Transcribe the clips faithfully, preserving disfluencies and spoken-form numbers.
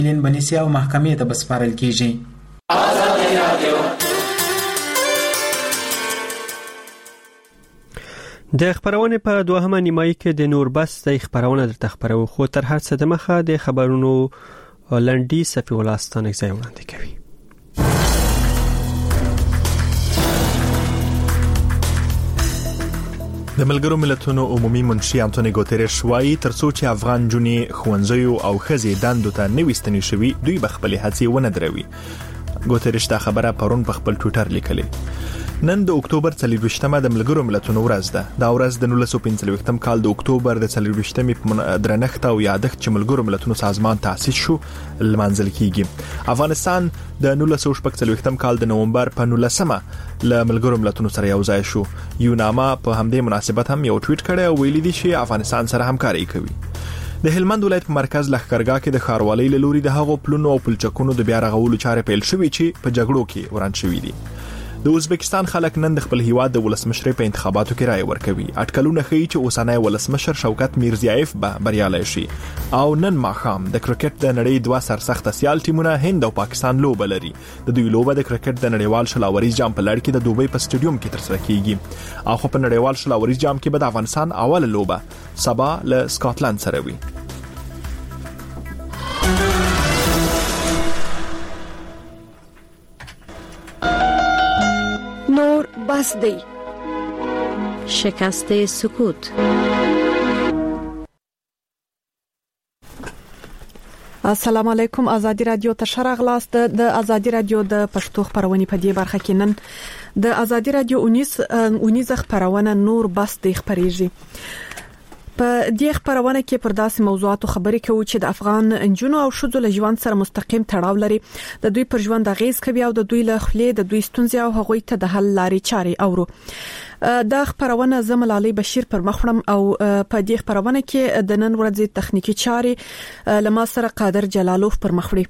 لین بنسي او محکمې ته بسپارل کیږي. د خبرونه په دوهمه نیمایي کې د نور بس د خبرونه در تخبرو خو تر هر څه د مخه د خبرونو لنډي صفي ولاستانه ځای وړاندې کوي. د ملګرو ملتونو عمومي منشي انټونی ګوتریش وايي ترڅو چې افغان جونې خوندزیو او خزي دندو ته نوې ستنې شوي دوی بخپل هڅې ونه دروي. ګوتریش دا خبره پرون په خپل ټوئیټر لیکلې. نن د اکتوبر څلورویشتمه د ملګرو ملتونو ورځ ده. دا ورځ د نولس سوه پنځه ویشتم کال د اکتوبر د څلورویشتمې په درنښت او یادښت چې ملګرو ملتونو سازمان تأسیس شو لمانځل کیږي. افغانستان د نولس سوه شپږ څلوېښتم کال د نومبر په نولسمه له ملګرو ملتونو سره یو ځای شو. یوناما په همدې مناسبت هم یو ټویټ کړی او ویلي دی چې افغانستان سره همکاري کوي. د هلمند ولایت په مرکز لښکرګاه کې د ښاروالۍ له لوري د هغو پلونو او پلچکونو د بیا رغولو چارې پیل شوې چې په جګړو کې وران شوې دي. د ازبکستان خلک نن د خپل هیواد د ولسمشر په انتخاباتو کې رائے ورکوي. اټکلونه ښیي چې اوسنی ولسمشر شوکت میرزیایف به بریالی شي. او نن ماښام د کرکټ د نړۍ دوه سرسخت سیال ټیمونه هند او پاکستان لوبه لري. د دوی لوبه د کرکټ د نړیوال شلاوريز جام په لړ کې د دوبۍ په سټیډیوم کې ترسره کیږي. او خو په نړیوال شلاوريز جام کې به د افغانستان اوله لوبه سبا له سکاټلند سره وي. نور بس دی. شکست سکوت. السلام علیکم. آزادی رادیو ته شرغلاست. د آزادی رادیو د پښتو خبرونه په دې برخه کې نن د آزادی رادیو اونیز خبرونه نور بس دی خبريږي. په دې خبرونه کې پر داسې موضوعاتو خبرې کوو چې د افغان انجونو او شذو له ژوند سره مستقیم تړاو لري. د دوی پر ژوند اغیز کوي او د دوی له خلې د دوی ستونزې او هغوی ته د حل لارې چارې اورو. دا خبرونه زمل علي بشیر پر مخړم او په دې خبرونه کې د نن ورځې تخنیکی چارې لما سره قادر جلالوف پر مخړي.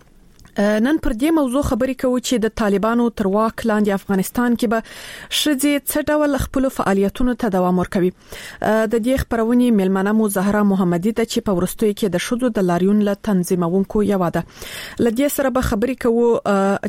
نن پر دې موضوع خبرې کوو چې د طالبانو تر واک لاندې افغانستان کې به شذې څه ډول خپل فعالیتونو ته دوام ورکوي. د دې خبرونې ملمنه مو زهرا محمدي ته چې په ورستوي کې د شذو د لاریون له تنظیمونکو یو ده. لدې سره به خبرې کوو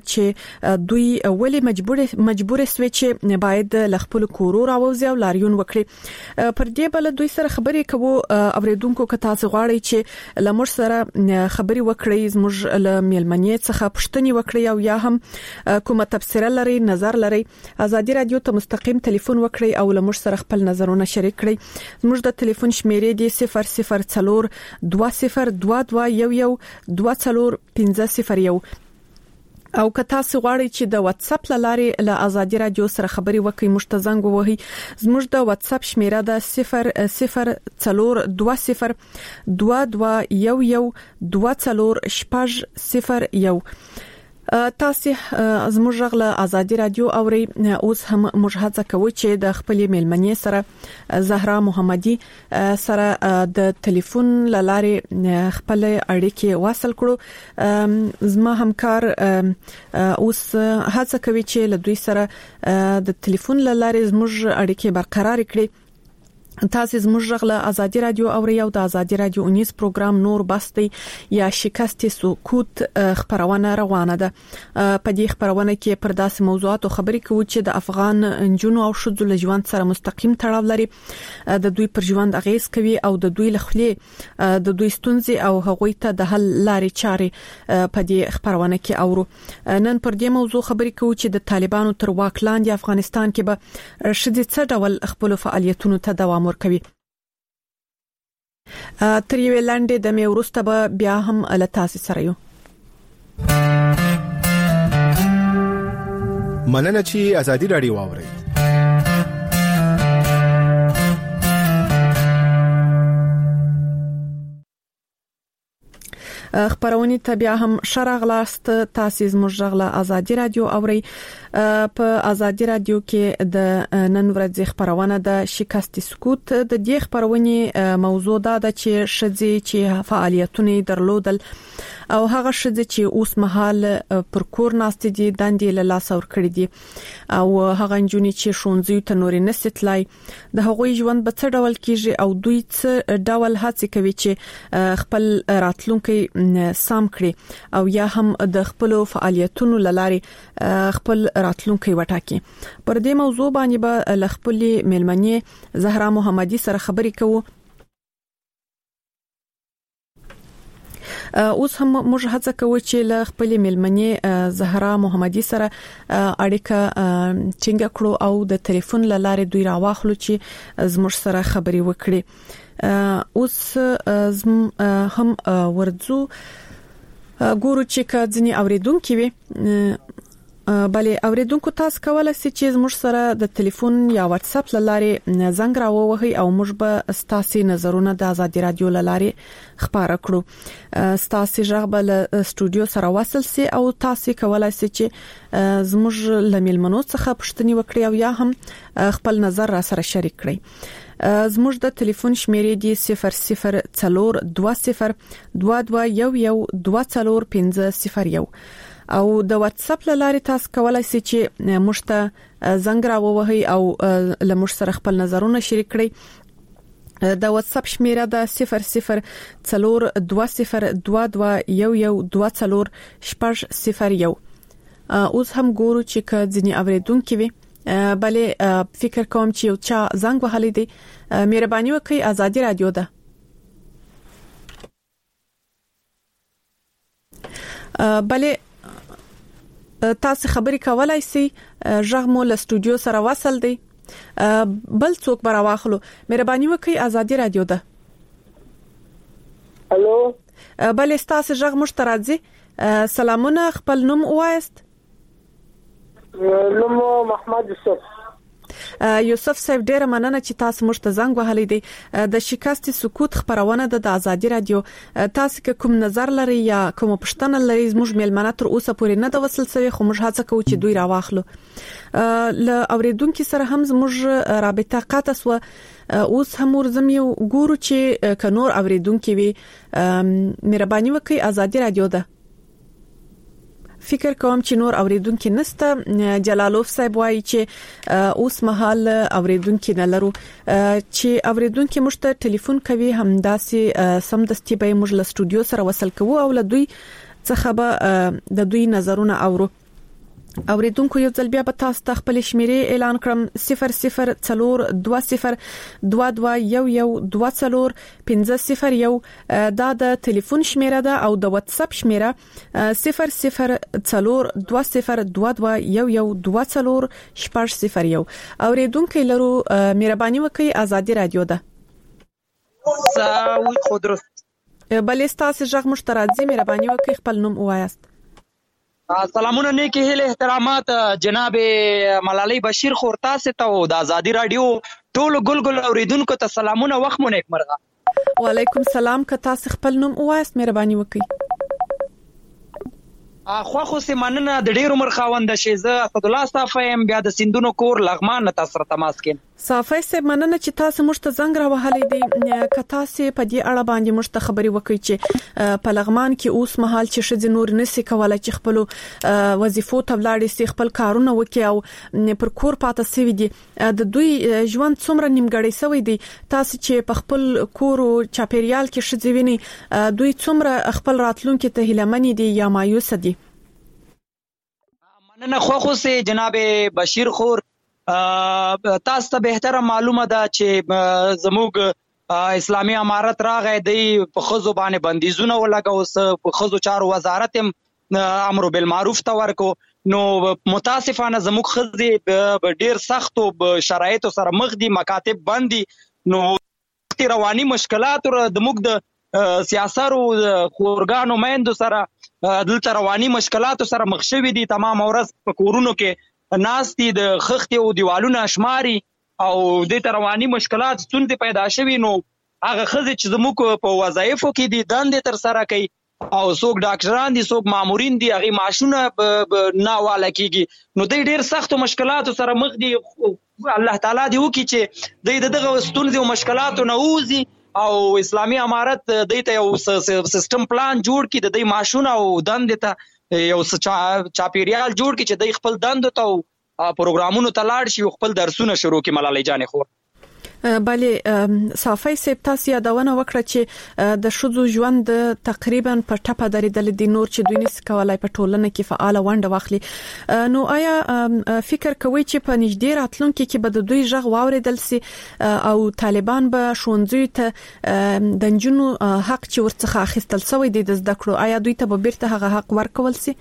چې دوی ولې مجبور مجبور سوي چې باید ل خپل کورو راوځي او لاریون وکړي. پر دې بل دوی سره خبرې کوو اوریدونکو که تاسو غواړئ چې لمر سره خبرې وکړئ زموږ له ملمنې څخه پښتني وکړي او یا هم کومه تفسیر لري نظر لري آزادي رادیو ته مستقیم ټلیفون وکړي او لمر سره خپل نظرونه شریک کړئ. زموږ د ټلیفون شمیرې دی صفر صفر څلور دوه صفر دوه دوه یو یو دوه څلور پنځه صفر یو او که تاسو غواړئ چې د واتس اپ لارې له آزادي رادیو سره خبرې وکړئ مشتزنګ ووهي. زموږ د واتس اپ شمیره ده صفر صفر څلور دوه صفر دوه دوه یو یو دوه څلور شپږ صفر یو. تاسو زموږ غږ آزادي رادیو اوري. اوس هم موږ هڅه کوو چې د خپل میلمنې سره زهرا محمدي سره د ټلیفون لارې خپل اړیکې واصل کړو. زما همکار اوس هڅه کوي چې له دوی سره د ټلیفون لارې زموږ اړیکې برقرار کړي. تاسو زموږ غږ آزادي رادیو اوري او د آزادي رادیو اونیز پروګرام نور بستی یا شکست سکوت خبرونه روانه ده. په دې خبرونه کې پر داسې موضوعاتو خبرې کوو چې د افغان انجونو او شذو له ژوند سره مستقیم تړاو لري. د دوی پر ژوند اغیز کوي او د دوی له خلې د دوی ستونزې او هغوی ته د حل لارې چارې په دې خبرونه کې اورو. نن پر دې موضوع خبرې کوو چې د طالبانو تر واک لاندې افغانستان کې به شذې څه ډول خپل فعالیتونو ته دوام ورکوي. تر یوې لاندې د مې ورسته به بیا هم له تاسو سره یو. مننه چې آزادي رادیو واوري. خبرونه ته بیا هم شرغلاست. تاسو زموږ غږ آزادي رادیو اوري. په ازادي رادیو کې د نن ورځې خبرونه د شکست سکوت د دې خبرونې موضوع دا ده چې شذي چې فعالیتونه درلودل او هغه شذي چې اوس مهال پر کور ناست دي دندې له لاس اور کړی دي او هغه جنونی چې شونځي ته نورې نستلای د هغوی ژوند به څه ډول کیږي او دوی څه ډول هڅه کوي چې خپل راتلونکي سم کړي او یا هم د خپل فعالیتونو لارې خپل راتلونکي وټاکي. پر دې موضوع باندې به لخپلې ملمنې زهرا محمدي سره خبرې کوو. اوس هم موږ هڅه کوو چې له خپلې ملمنې زهرا محمدي سره اړیکه ټینګه کړو او د ټلیفون لارې دوی راواخلو چې زموږ سره خبرې وکړي. اوس هم ورځو ګورو چې کځنی اوریدونکو وي بلې اوریدونکو تاسو کولای شئ چې زموږ سره د ټلیفون یا واتس اپ لارې زنګ راووهي او موږ به ستاسو نظرونه د ازادي رادیو لارې خبره کړو. ستاسو ژغبل استودیو سره وصل سي او تاسو کولای شئ چې زموږ لملمنو څخه پوښتنه وکړئ او یا هم خپل نظر را سره شریک کړئ. زموږ د ټلیفون شمیرې دی صفر صفر څلور دوه صفر دوه دوه یو یو دوه څلور پنځه صفر یو او د واتس اپ لارې تاسو کولای شئ چې موږ ته زنګ راووهي او له موږ سره خپل نظرونه شریک کړئ. د واتس اپ شمیره د صفر صفر څلور دوه صفر دوه دوه یو یو دوه څلور شپږ صفر یو. اوس هم ګورو چې کځنی اوریدونکو وي بلې فکر کوم چې یو چا زنګ وهلی دی. مهرباني وکړئ ازادي رادیو ده. بلې تاسو خبرې کولای شئ ژغ مو له استودیو سره وصل دی بل څوک برا واخلو. مهرباني وکړئ ازادي رادیو ده. الو بلې تاسو ژغ مشترکځي. سلامونه خپل نوم وایست؟ نوم محمد یوسف. یوسف صاحب ډیره مننه چې تاسو موږ ته زنګ وهلی دی. د شکست سکوت خبرونه د ازادي رادیو تاسو کوم نظر لري یا کوم پښتنه لري زموږ ملمنه تر اوسه پورې نه د وصل سوي خو موږ هڅه کوو چې دوی راواخلو. ل اوریدونکو سره هم زموږ رابطه قطع سو. اوس هم ورزم یو ګورو چې کنور اوریدونکو وي مهرباني وکړئ ازادي رادیو ده. فکر کوم چې نور اوریدونکو نسته. جلالوف صاحب وایي چې اوس مهال اوریدونکو نه لرو چې اوریدونکو مشته ټلیفون کوي همداسې سم دستي به موږ له استودیو سره وصل کوو او له دوی څخه به د دوی نظرونه اورو. اوریدونکو یو ځل بیا به تاسو ته خپل شمیرې اعلان کړم صفر صفر څلور دوه صفر دوه دوه یو یو دوه څلور پنځه صفر یو دا د ټلیفون شمیره ده او د واتس اپ شمیره صفر صفر څلور دوه صفر دوه دوه یو یو دوه څلور شپږ صفر یو. اوریدونکو لرو مهرباني وکړئ ازادي رادیو ده. ساوي خودرست بلې تاسو ژغ مشترکځي مهرباني وکړئ خپل نوم وایست. سلامونه نیکی هیله احترامات جناب ملالۍ بشیر خور تاسو ته او د ازادي رادیو ټول ګلګل اوریدونکو ته سلامونه وخت مو نیک مرغه. وعلیکم سلام که تاسو خپل نوم وایست مهرباني وکړئ. خو خو سیمانه د ډیر عمر خاوند شیزه اسد الله صافیم بیا د سندونو کور لغمان تاسو سره تماس کین. صافی سه مننه چې تاسو موږ ته زنګ راوهلې دي. که تاسو په دې اړه باندې موږ ته خبري وکړئ چې په لغمان کې اوس مهال چې شذ نور نسی کولای چې خپل وظیفو ته ولاړ سي خپل کارونه وکړي او پر کور پاتې سوي دي د دوی ژوند څومره نیمګړی سوی دي. تاسو چې په خپل کور او چاپیریال کې شذ ویني دوی څومره خپل راتلونکي ته هیلمنې دي یا مایوس دي. مننه خو خو سه جناب بشیر خور تاسو ته بهتره معلومه ده چې زموږ اسلامي امارت راغی دی په خزو باندې بندیزونه ولګاو په خزو چارو وزارت امر بالمعروف ته ورکو نو متاسفانه زموږ خزي ډیر سخت او شرایطو سره مخ دي مکاتب باندې نو رواني مشکلات د موږ د سیاسارو خورګانو مېندو سره دلته رواني مشکلات سره مخ شوي دي. تمام ورځ په کورونو کې ناستي د خختي او دیوالونو اشماري او د رواني مشکلات ستونزې پیدا شوي نو هغه خزي چې زموږ په وظایفو کې دي دندې تر سره کوي او څوک ډاکټران دي څوک مامورین دي هغه معاشونه نه والا کیږي نو دوی ډیر سخت مشکلات سره مخ دي الله تعالی دی وکي چې دوی دغه ستونزې او مشکلات نه وځي او اسلامي امارت دوی ته یو سیستم پلان جوړ کړي د دوی معاشونه او دندې ته یو چاپیریال جوړ کړي چې دوی خپل دندو ته پروګرامونو ته لاړ شي او خپل درسونه شروع کړي. ملالۍ جانې خور بله صافی سپ تاسو یادونه وکړه چې د شذو ژوند تقریبا په ټپه درېدل دي نور چې دوی نس کولای په ټولنه کې فعال ونډه واخلي نو آیا فکر کوي چې په نږدې راتلونکي کې به د دوی ژغ واوریدل سي او طالبان به ښوونځي ته د جنونو حق چې ورڅخه اخیستل شوی دی د زده کړو آیا دوی ته به بیرته هغه حق ورکول سي؟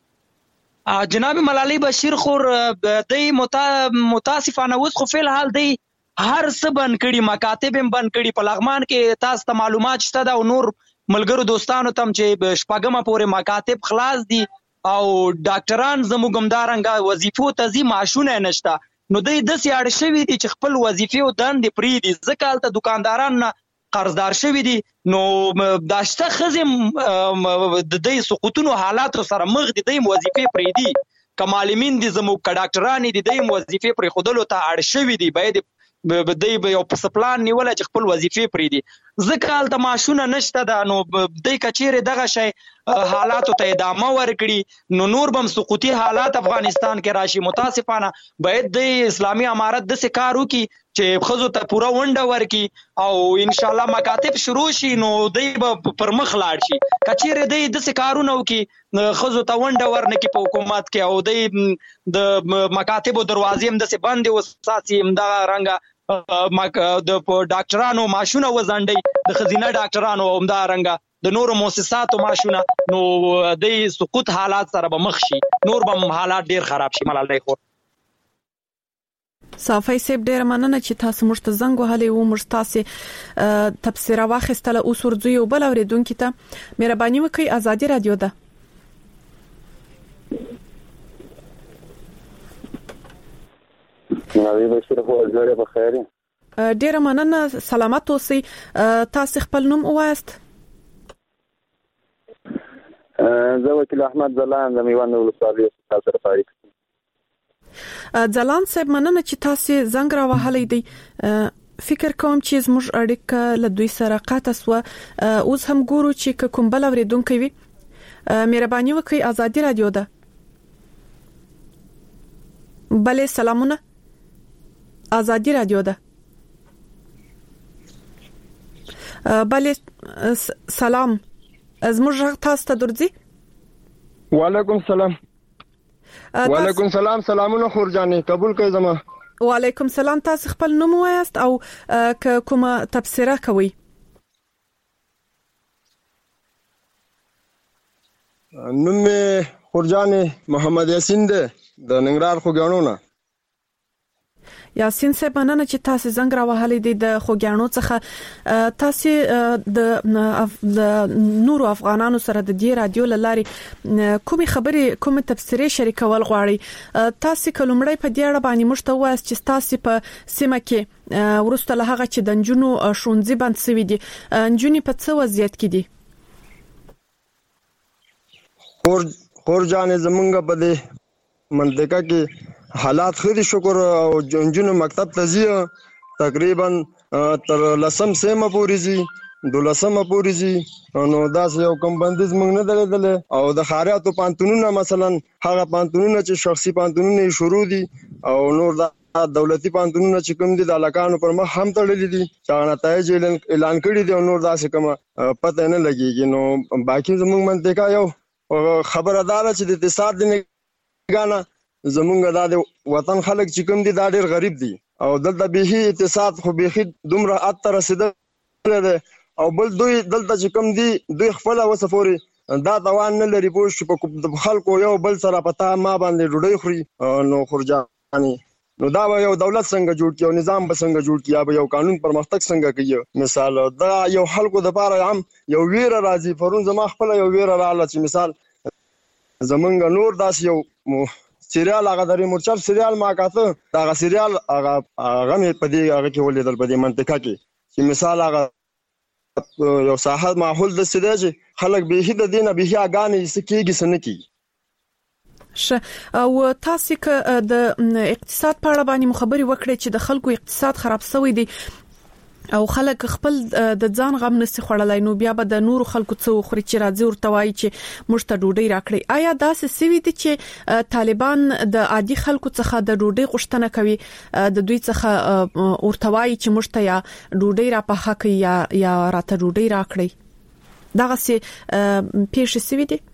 جناب ملالۍ بشیر خور د متاسفانه اوس خو فل حال دی هر څه بند کړي مکاتب هم بند کړي په لغمان کې تاسو ته معلومات شته دا او نور ملګرو دوستانو تم چې شپږمه پورې مکاتب خلاص دي او ډاکټران زموږ همدارنګه وظیفو ته زی معاشونه نشته نو دوی د سیاړ شوی دي چې خپل وظیفې او دندې پری دي ځکه الته دکانداران قرضدار شوی دي نو داشته خزم د دې سقوطونو حالات سره مخ دي د وظیفې پری دي کمالمین دي زموږ ډاکټران دي د وظیفې پری خودلو ته اړ شوی دي باید دوی به یو پسپلان نیول چې خپل وظیفې پری دي ځکه الته معاشونه نشته دا نو دوی کچېره دغه شی حالاتو ته ادامه ورکړي نو نور بم سقوطي حالات افغانستان کې راشي متاسفانه باید د اسلامي امارت د سکارو کې چې خزو ته پوره ونډه ورکړي او ان شاء الله مکاتب شروع شي نو دوی به پر مخ لاړ شي کچېره دوی د سکارو نو کې خزو ته ونډه ورنکي په حکومت کې او دوی د مکاتب دروازې هم د سي بند وساتي هم دا رنګه د ډاکټرانو معاشونه وزانډي د خزینه ډاکټرانو هم دا رنګه د نورو مؤسساتو معاشونه نو د سقوط حالات سره به مخ شي نور به حالات ډیر خراب شي. ملالۍ خور صافی سپ ډیر مننه چې تاسو موږ ته زنګ وهلې وو موږ تاسو تفسیر واخیستله اوس ورځو یو بل اوریدونکو ته مهرباني وکړئ ازادي رادیو ده. نوی بشیر خو ازوره په خیر ډیر مننه سلامت اوسئ تاسو خپل نوم ووایاست؟ زه وکیل احمد ځلان د میوند ولسوالۍ تاسو سره فارق ځلان صاحب مننه چې تاسو زنګ را وهلې دی فکر کوم چې زموږ اړیکه له دوی سره قطع سو اوس هم ګورو چې کوم بل اوریدونکو وي مهرباني وکړئ ازادي رادیو ده. بله سلامونه ازادي رادیو ده. بله سلام زموږ تاسو ته درځي. وعلیکم سلام. وعلیکم سلام سلامونه خورجانې قبول کړئ زما. وعلیکم سلام تاسو خپل نوم وایاست او کومه تفسیره کوي؟ نوم خورجانې محمد یاسین ده د ننګرهار خوګیاڼو نه. یاسین صاحب مننه چې تاسو زنګ را وهلې دي د خوګیاڼو څخه تاسو د نورو افغانانو سره د دې رادیو لارې کومې خبرې کومې تفسیرې شریکول غواړي تاسو کلمړی په دې اړه باندې مشته وایي چې تاسو په سیمه کې ورسته له هغه چې د جنونو شونځي بند سوي دي جنونی په څه وضعیت کې دي؟ خور خور جانې زمونږ په دې منطقه کې حالات خوري شکر او جنونو مکتب ته ځي تقریبا تر لسم سیمه پورې ځي دولسمه پورې ځي نو دا یو کم بندیز موږ نه درېدل او د خاریاتو پانتونونه مثلا هغه پانتونونه چې شخصي پانتونونه شروع دي او نور دا دولتي پانتونونه چې کوم دي د علاقانو پر مخ هم تړلې دي چې نتایج اعلان کړي دي او نور داسې کومه پته نه لګيږي نو باقي زموږ منطقه یو خبردار چې د اقتصاد د نگانه زمونږ دا د وطن خلک چې کوم دي دا ډېر غریب دي او دلته به اقتصاد خو به دومره اتر رسیدل او بل دوی دلته چې کوم دي دوی خپل وسفوري دا توان نه لري پوه شو په خلکو یو بل سره پتا ما باندې ډوډۍ خوري نو خورجاني نو دا یو دولت څنګه جوړ کیو نظام به څنګه جوړ کیو یو قانون پرمختګ څنګه کوي مثال دا یو خلکو د پاره هم یو ویر راځي فرون زما خپل یو ویر رااله چې مثال زمونږ نور داس یو سریال هغه د ریمورچر سریال ما کاته دا سریال هغه هغه په دې هغه کې ولیدل په دې منطقه کې چې مثال هغه یو ساحه ماحول د سده چې خلک به هیڅ د دینه به هغانې سکیږي سنکی ش او تاسو ک د اقتصاد په اړه باندې مخبري وکړي چې د خلکو اقتصاد خراب شوی دی او خلک خپل د ځان غم نسی خړلای نو بیا به د نور خلکو څو خوري چې راځي ورته وایي چې مشته ډوډۍ راکړي آیا داسې سوي دي چې طالبان د عادي خلکو څخه د ډوډۍ غوښتنه کوي د دوی څخه ورته وایي چې مشته یا ډوډۍ را په حق یا یا راته ډوډۍ راکړي دغه سي پیښ سوي دي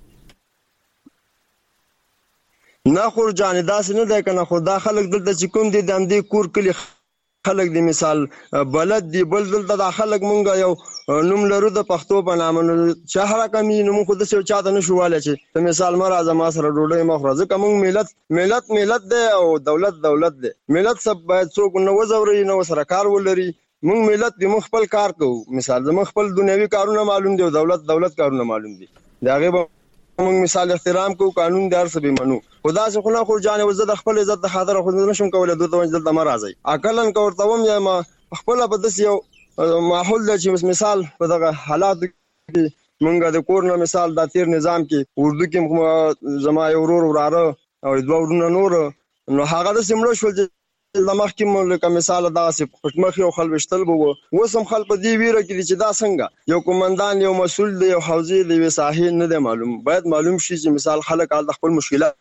نه خور جان داسې نه ده کنه خو دا خلک دلته چې کوم دي د اندې کور کلی خلک دی مثال بلد دی بل دلته د خلک مونږ یو نوم لرو د پښتو په نامه چې هر کمی نوم خود څه چاته نشواله چې په مثال مر اعظم سره ډوډۍ مخرزه کوم ملت ملت ملت دی او دولت دولت دی ملت سب باید څوک نو وزوري نو سره کار ولري مونږ ملت دی مخ خپل کار کوو مثال زموږ خپل دنیوي کارونه معلوم دي او دولت دولت کارونه معلوم دي دا غیب موږ مثال احترام کو قانون دار سبي منو خدا سه خو نه خو جان وزد خپل عزت د خاطر خو نشم کولای دوه وجل د مرزي عقلن کو ورتوم یا ما خپل په دس یو ماحول د چې مثال په دغه حالات مونږ د کورن مثال د تیر نظام کې اردو کې زما یو ورور وراره او دوه ورونه نور نو هغه د سیمړو شول د مخکې ملک مثال دا سه پټمخ یو خلوشتل بو وسم خل په دی ویره کې چې دا څنګه یو کومندان یو مسول دی یو حوزه دی وساحه نه دی معلوم باید معلوم شي چې مثال خلک د خپل مشکلات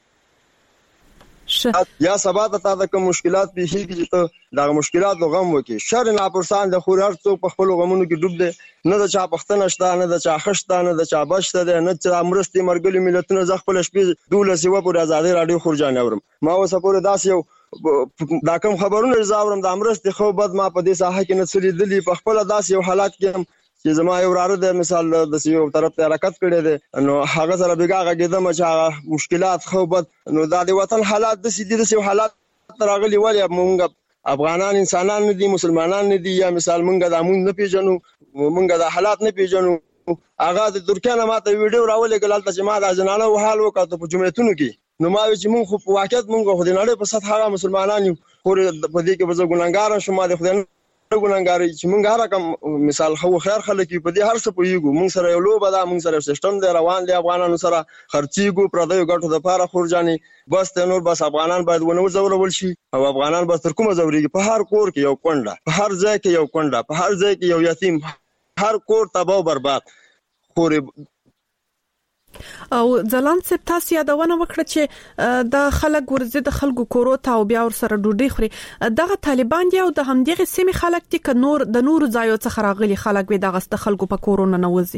یا سبا ته د کوم مشکلات به هیڅ چې دا مشکلات غم وکي شر نه پرسان د خورار څو په خپل غمونو کې ډوب دي نه د چا پښتنه شته نه د چا خشته نه د چا بشته نه د چا امرستي مرګلي ملتونه ځ خپل شپې دوله سیوا پر آزادي رادیو خورجان اورم ما اوس پورې داس یو دا کوم خبرونه زاورم د امرستي خو بد ما په دې ساحه کې نسلی دلی په خپل داس یو حالات کې چې زما یو وراره د مثال د یو طرف ته حرکت کړي دي نو هغه سره بیګه غږیدم چې مشکلات خو بد نو د وطن حالات د سیدي د حالات راغلي ولې مونږ افغانان انسانان نه دي مسلمانان نه دي یا مثال مونږ د امون نه پیژنو مونږ د حالات نه پیژنو هغه د ترکیه نه ماته ویډیو راولې ګلالته چې ما د جنانه وحال وکړه په جمعیتونو کې نو ما چې مونږ خو په واقعیت مونږ خو د نړۍ په سطح هغه مسلمانان یو خو په دې کې به ګونګار شوم د خدای ګونګار چې مونږ هر کوم مثال خو خیر خلک په دې هر څه پویګو مونږ سره یو لوبه دا مونږ سره سیستم دی روان دی افغانانو سره خرچيګو پردیو ګټو د پاره خورجاني بس ته نور بس افغانان باید ونه زورول شي او افغانان بس تر کومه زوريږي په هر کور کې یو کونډه په هر ځای کې یو کونډه په هر ځای کې یو یتیم هر کور تباہ او برباد خوري او ځلان سپ تاسو یادونه وکړه چې د خلک ورزه د خلکو کورو ته او بیا ور سره ډوډۍ خوري دغه طالبان دی او د همدغه سیمه خلک دي ک نور د نور ځایو څخه راغلي خلک به دغه ست خلکو په کورونه نوځي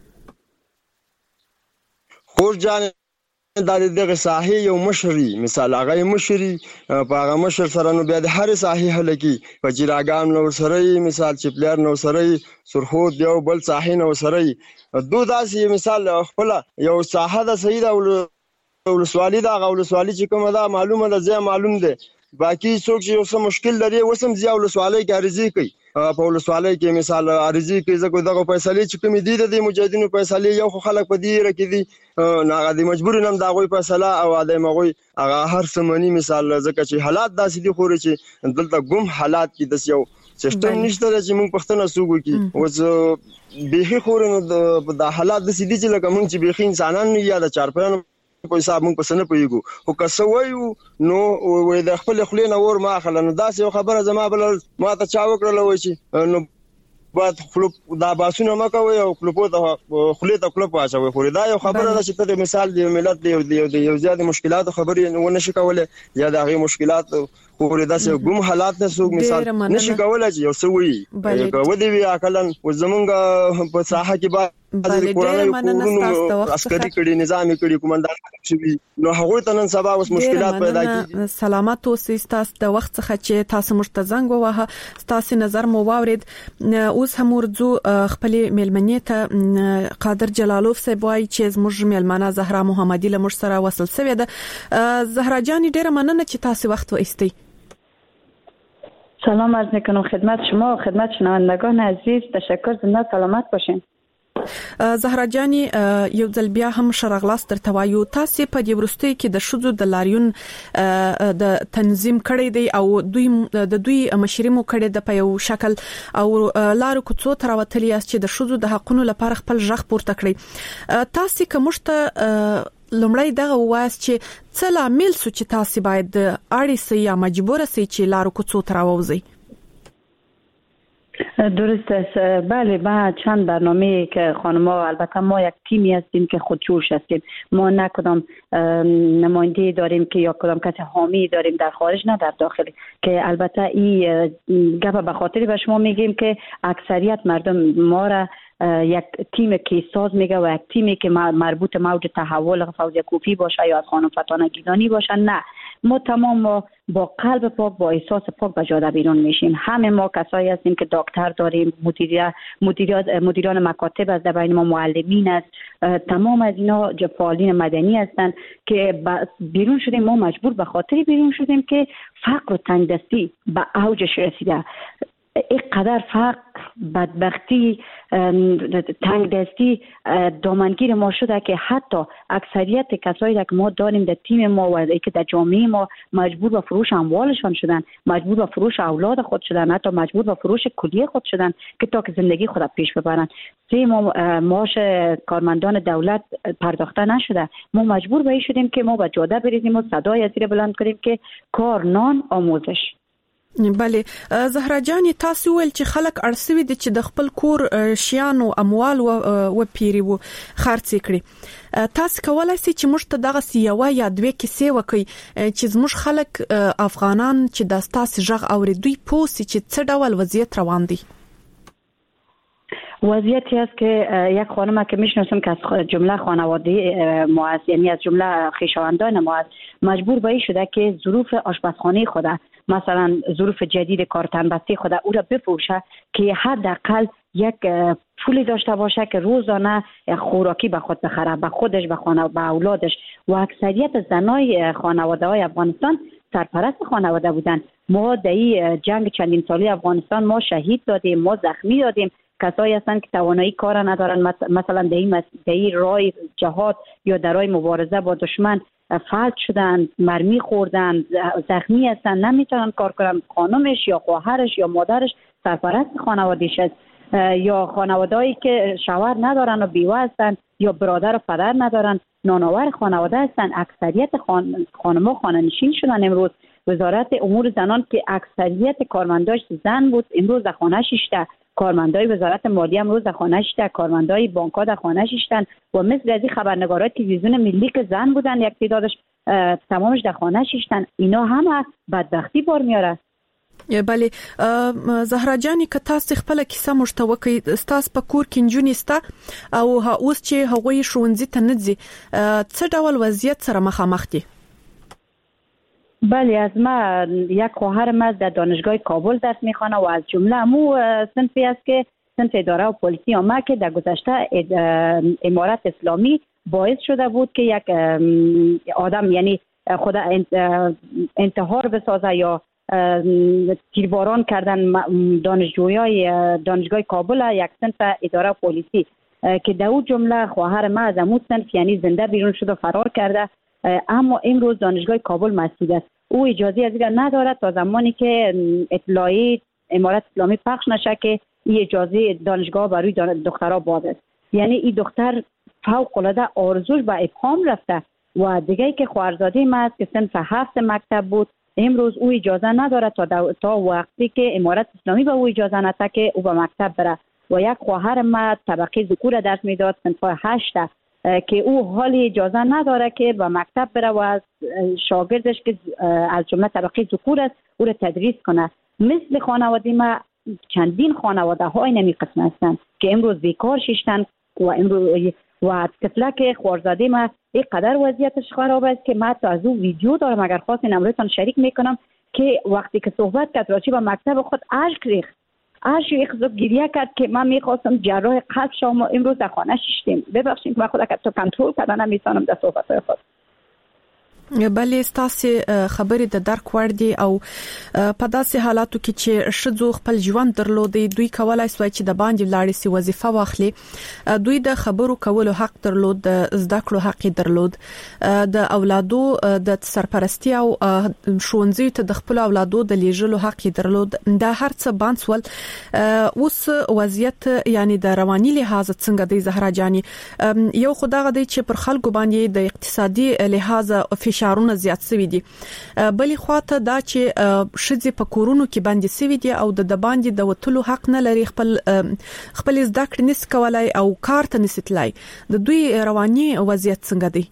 خور جان د دغه ساحې یو مشري مثال هغه مشري په هغه مشر سره نو بیا د هر ساحې هلکی په جراګان نو سره مثال چپلر نو سره سرخود یو بل ساحې نو سره دو داسې مثال خپل یو ساحه د سید او ولسوالي دا غولسوالي چې کومه دا معلومه ده زه معلوم ده باقي څوک چې اوس مشکل لري وسم زیاو ولسوالي کې عارضی کوي په ولسوالي کې مثال عارضی کې زکه دغه فیصله چې کوم دي د مجاهدینو فیصله یو خلک په دې رکې دي نه غدي مجبور نم دا غوي فیصله او د مغوي هغه هر سمونی مثال زکه چې حالات داسې دي خوري چې دلته ګم حالات کې د یو سیستم نشته چې موږ پښتنه سوګو کې اوس بهي خورنو د حالات د سيدي چې لکه موږ چې بهي انسانان یا د چارپیانو په حساب موږ پسنه پويګو او کسوي نو وې د خپل خلینو ور ما خلنو داس یو خبره زما بل ما ته چا وکړل وای چې نو بعد خلوب دا باسونه مکوي او خلوبو ته خلیته خلوب واچوي خو دا یو خبره ده چې ته مثال دی ملت دی یو زیات مشکلات خبرې نه نشي کوله یا دا غي مشکلات خو داسې ګم حالات نه سوق مثال نشي کولای چې یو سوي کو ودی وی اکلن وزمونږ په ساحه کې با د کورونو عسکري کړي نظامی کړي کومندان شوی نو هغه ته نن سبا اوس مشکلات پیدا کیږي سلامات اوسئ تاسو د وخت څخه چې تاسو مشتزنګ ووهه تاسو نظر مو واورید اوس هم ورځو خپل ملمنې ته قادر جلالوف صاحب وايي چې زموږ ملمنه زهرا محمدي له مش سره وصل شوې ده زهرا جان ډیره مننه چې تاسو وخت وایستئ سلام عرض میکنم خدمت شما و خدمت شنوندگان عزیز تشکر زنده سلامت باشین زهرا جاني یو ځل بیا هم شرغلاس درته وایو تاسو په دې ورستۍ کې د شذو د لاریون د تنظیم کړی دی او دوی د دوی مشرمو کړی د په یو شکل او لارو کوڅو تر وتلی است چې د شذو د حقونو لپاره خپل ژغ پورته کړی. تاسو کومشته لمړی دغه واس چې څه لامل سو چې تاسو باید اړې سي یا مجبور سي چې لارو کوڅو تر ووزي؟ درست است. بله ما چند برنامه که خانم‌ها البته ما یک تیمی هستیم که خودجوش هستیم، ما نه کدام نماینده داریم که یا کدام کسی حامی داریم در خارج نه در داخل، که البته این گپ به خاطر به شما میگیم که اکثریت مردم ما را یک تیم کیساز میگه و یک تیمی که مربوط موج تحول فوزیه کوفی باشه یا از خانم فتانه گیلانی باشه. نه، ما تمام ما با قلب پاک با احساس پاک به جاده بیرون میشیم. همه ما کسایی هستیم که دکتر داریم، مدیریت مدیریت مدیران مکاتب از بین ما معلمین است، تمام از اینا فعالین مدنی هستند که بیرون شدیم. ما مجبور به خاطر بیرون شدیم که فقر و تنگدستی به اوجش رسیده. اینقدر فقر، بدبختی، تنگ دستی دامنگیر ما شده که حتی اکثریت کسایی که ما داریم در تیم ما و که در جامعه ما مجبور به فروش اموالشان شدن، مجبور به فروش اولاد خود شدن، حتی مجبور به فروش کلیه خود شدن که تا که زندگی خود پیش ببرن. سه ما معاش کارمندان دولت پرداخته نشده. ما مجبور به این شدیم که ما به جاده بریزیم و صدای از زیر بلند کنیم که کار، نان، آموزش. بله زهرا جاني تاسو ول چې خلک ارسوي دي چې د خپل کور شیان او اموال او پیری وو خرڅ کړي. تاسو کولای شئ چې موږ ته دغه سیاوه یا دوه کیسې وکړي چې زموږ خلک افغانان چې د تاسو ژغ اوریدوي پوسی چې څه ډول وضعیت روان دي؟ وضعیتی است که یک خانم که میشناسم که از جمله خانواده ما است، یعنی از جمله خویشاوندان ما است، مجبور به این شده که ظروف آشپزخانه خود، مثلا ظروف جدید کارتن بسته خود او را بفروشه که حداقل یک پولی داشته باشه که روزانه خوراکی به خود بخره، به خودش، به خانواده، به اولادش. و اکثریت زنای خانواده های افغانستان سرپرست خانواده بودن. ما در این جنگ چندین سالی افغانستان ما شهید دادیم، ما زخمی دادیم. کسایی هستند که توانایی کار ندارن، مثلا در این در این راه جهاد یا در راه مبارزه با دشمن فلج شدن، مرمی خوردن، زخمی هستن، نمیتونن کار کنن. خانمش یا خواهرش یا مادرش سرپرست خانواده‌اش است، یا خانواده‌ای که شوهر ندارن و بیوه هستن یا برادر و پدر ندارن، نانآور خانواده هستن. اکثریت خان... خانم‌ها خانه‌نشین شدن. امروز وزارت امور زنان که اکثریت کارمنداش زن بود، امروز در خانه شیشته. کارمندای وزارت مالیه امروز در خانه شیشته، کارمندای بانک‌ها در خانه شیشتن و مثل از این خبرنگارای تلویزیون ملی که زن بودن یک تعدادش تمامش در خانه شیشتن. اینا همه بدبختی بار میاره. بله زهرا جاني که تاسو خپل کیسه مشتوکي تاسو په کور کې نجونې ستا او اوس چې هغوی ښوونځي ته نه ځي، څه ډول وضعیت سره مخامخ دي؟ بله، از ما یک خواهرم از در دانشگاه کابل درس میخوانه و از جمله مو صنفی است که صنف اداره و پلیسی آمد که در گذشته امارت اسلامی باعث شده بود که یک آدم یعنی خود انتحار بسازه یا تیرباران کردن دانشجویای دانشگاه کابل یک صنف اداره و پلیسی که در اون جمله خواهر ما از امون صنف یعنی زنده بیرون شده و فرار کرده. اما امروز دانشگاه کابل مسدود است. او اجازه از این ندارد تا زمانی که اطلاعی امارت اسلامی پخش نشه که این اجازه دانشگاه برای دخترها باز است. یعنی این دختر فوق العاده آرزوش به ابهام رفته. و دیگه که خواهرزاده ما است که صنف هفت مکتب بود، امروز او اجازه ندارد تا تا وقتی که امارت اسلامی به او اجازه نده که او به مکتب بره. و یک خواهر ما طبقه ذکور درس میداد صنف هشت که او حال اجازه نداره که به مکتب بره و از شاگردش که از جمله طبقه ذکور است او را تدریس کنه. مثل خانواده ما چندین خانواده های نمی قسم هستند که امروز بیکار شیشتن و امروز و طفلک خوارزاده ما اینقدر وضعیتش خراب است که من تا از او ویدیو دارم، اگر خواستین امروزتان شریک میکنم که وقتی که صحبت کرد راجع به مکتب خود اشک ریخت. اشک ریخت گریه کرد که من میخواستم جراح قلب شوم و امروز در خانه شیشتیم. ببخشید من خودم تو کنترل کردن نمیتونم در صحبت‌های خود. بلې ستاسو خبرې د درک وړ دي او په داسې حالاتو کې چې شذو خپل ژوند درلودي دوی کولای شي چې د باندې لاړې سي وظیفه واخلي دوی د خبرو کولو حق درلود د زده کړو حق درلود د اولادو د سرپرستی او شونځي ته د خپل اولادو د لیږلو حق درلود دا هرڅه بانسول اوس وضعیت یعنی د رواني لحاظ څنګه د زهرا جاني یو خدای غدي چې پر خلکو باندې د اقتصادي لحاظ فشارونه زیات شوي دي بلې خواته دا چې شذې په کورونو کې باندې شوي دي او د باندې د وټلو حق نه لري خپل خپل زده کړې نس کولای او کار ته نستلای د دوی رواني وضعیت څنګه دی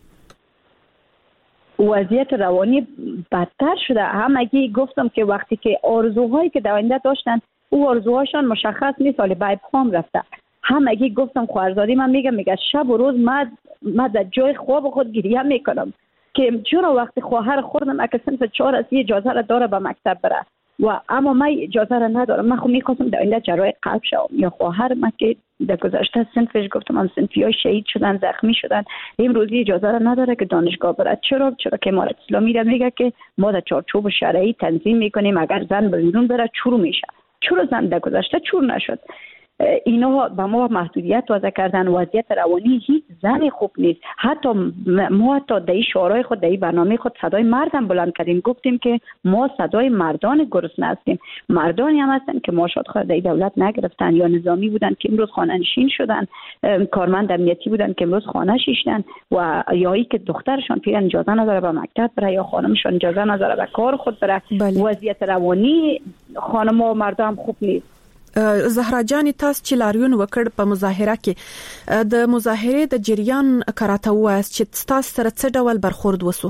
وضعیت روانی بدتر شده. همگی گفتم که وقتی که آرزوهایی که در آینده داشتن او آرزوهاشان مشخص نیست ولی به ابهام رفته. همگی گفتم خواهرزادی من میگم میگه شب و روز من من در جای خواب خود گریه میکنم که چرا وقتی خواهر خوردم اگه صنف چهار از اجازه را داره به مکتب بره و اما من اجازه را ندارم. من خب میخواستم در آینده جراح قلب شوم یا خواهر من که در گذشته صنفش گفتم هم صنفی‌ها شهید شدن زخمی شدن امروزی اجازه را نداره که دانشگاه بره. چرا چرا که امارت اسلامی را میگه که ما در چارچوب شرعی تنظیم میکنیم اگر زن بیرون بره چور میشه. چرا زن در گذشته چور نشد؟ اینا با ما محدودیت وضع کردن. وضعیت روانی هیچ زن خوب نیست. حتی ما حتی در شعارهای خود در برنامه خود صدای مردم بلند کردیم گفتیم که ما صدای مردان گرسنه هستیم. مردانی هم هستن که ماشات خود در دولت نگرفتن یا نظامی بودن که امروز خانه نشین شدن، کارمند امنیتی بودن که امروز خانه شیشتن و یایی که دخترشان پیرن اجازه نداره به مکتب بره یا خانمشان اجازه نداره به کار خود بره. وضعیت روانی خانم و مردم خوب نیست. زهرا جان تاسو چې لاریون وکړ په مظاهره کې د مظاهره د جریان کراته واس چې تاسو سره څه ډول برخورد وسو؟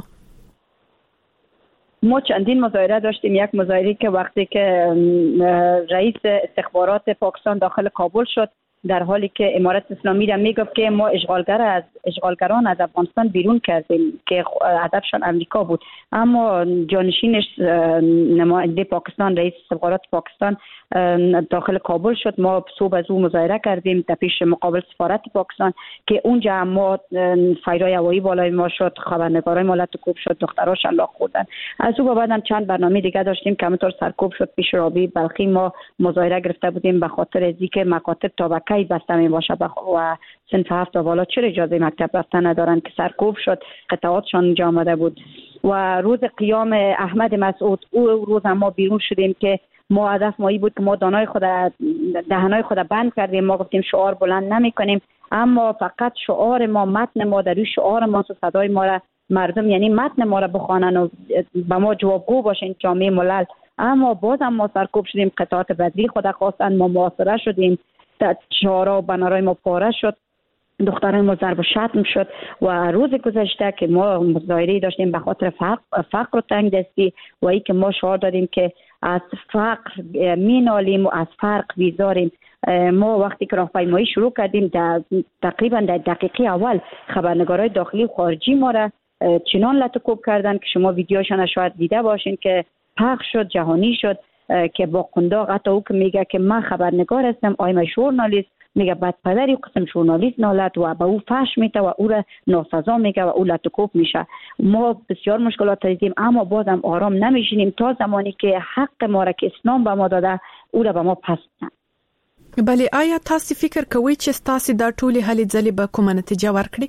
ما چندین مظاهره داشتیم. یک مظاهره که وقتی که رئیس استخبارات پاکستان داخل کابل شد در حالی که امارت اسلامی را میگفت که ما اشغالگر از اشغالگران از افغانستان بیرون کردیم که هدفشان امریکا بود، اما جانشینش نماینده پاکستان رئیس استخبارات پاکستان داخل کابل شد. ما صبح از او مظاهره کردیم در پیش مقابل سفارت پاکستان که اونجا ما فایرای هوایی بالای ما شد، خبرنگارای ما لطکوب شد، دختراشان لاخ خوردن. از او بعد هم چند برنامه دیگه داشتیم که همونطور سرکوب شد. پیش رابی بلخی ما مظاهره گرفته بودیم به خاطر از اینکه مکاتب تا کی بسته می باشه و صنف هفت و بالا چرا اجازه مکتب رفتن ندارن که سرکوب شد، قطعاتشان اینجا آمده بود. و روز قیام احمد مسعود او روز ما بیرون شدیم که ما هدف مایی بود که ما دانای خود دهنای خود بند کردیم. ما گفتیم شعار بلند نمی کنیم، اما فقط شعار ما، متن ما در روی شعار ما صدای ما را مردم یعنی متن ما را بخوانن و به ما جوابگو باشین جامعه ملل. اما باز هم ما سرکوب شدیم، قطعات بدلی خود خواستن، ما محاصره شدیم، شعارها و بنرهای ما پاره شد، دختران ما ضرب و شتم شد. و روز گذشته که ما مظاهره داشتیم به خاطر فقر, فقر و تنگ دستی و ای که ما شعار دادیم که از فقر می نالیم و از فرق بیزاریم. ما وقتی که راهپیمایی شروع کردیم در تقریبا در دقیقه اول خبرنگارای داخلی و خارجی ما را چنان لطکوب کردن که شما ویدیوشان شاید دیده باشین که پخش شد، جهانی شد که با قنداق حتی او که میگه که من خبرنگار هستم، آیم ژورنالیست، میگه بعد پدری قسم ژورنالیست نالد و به او فحش میده و او را ناسزا میگه و او لطکوب میشه. ما بسیار مشکلات دیدیم اما بازم آرام نمیشینیم تا زمانی که حق ما را که اسلام به ما داده او را به ما پس بدن. بله، آیا تاسو فکر کوئ چې تاسو دا ټولې هلې ځلې به کومه نتیجه ورکړي؟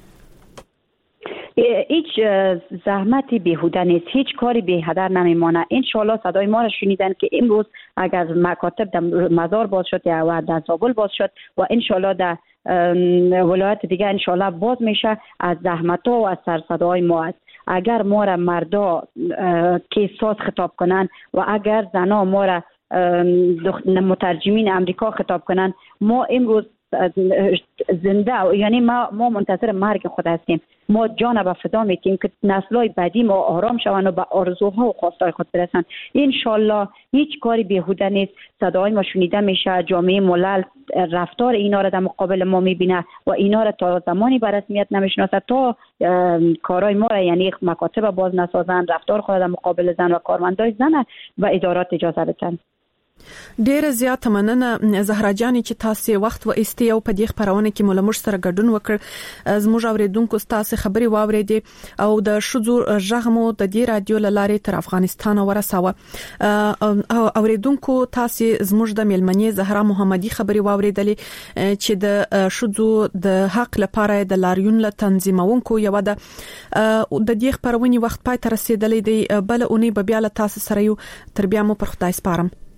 هیچ زحمتی بیهوده نیست، هیچ کاری بی هدر نمیمانه. انشالله صدای ما را شنیدن که امروز اگر مکاتب در مزار باز شد و در زابل باز شد و انشالله در ولایت دیگه انشالله باز میشه، از زحمت ها و از سرصدای ما است. اگر ما را مردا که ساز خطاب کنن و اگر زنا ما را مترجمین امریکا خطاب کنن، ما امروز زنده یعنی ما ما منتظر مرگ خود هستیم. ما جان به فدا میتیم که نسل‌های بعدی ما آرام شوند و به آرزوها و خواستهای خود برسن. انشالله هیچ کاری بیهوده نیست، صدای ما شنیده میشه، جامعه ملل رفتار اینا را در مقابل ما میبینه و اینا را تا زمانی به رسمیت نمیشناسه تا کارهای ما را یعنی مکاتب باز نسازن، رفتار خود در مقابل زن و کارمندای زن و ادارات اجازه بدن. ډیره زیاته مننه زهرا جانې چې تاسو وخت و ایستي او په دې خبرونه کې مولمر سره ګډون وکړ. زموږ اوریدونکو تاسو خبري واوریدې او د شذو ژغمو د دې رادیو لارې تر افغانستان ورساوه. اوریدونکو تاسو زموږ د ملمنې زهرا محمدي خبري واوریدلې چې د شذو د حق لپاره د لاریون له تنظیمونکو یو د د دې خبرونې وخت پای ته رسیدلې دی. بل اونۍ به بیا له تاسو سره یو تر بیا مو پر خدای سپارم.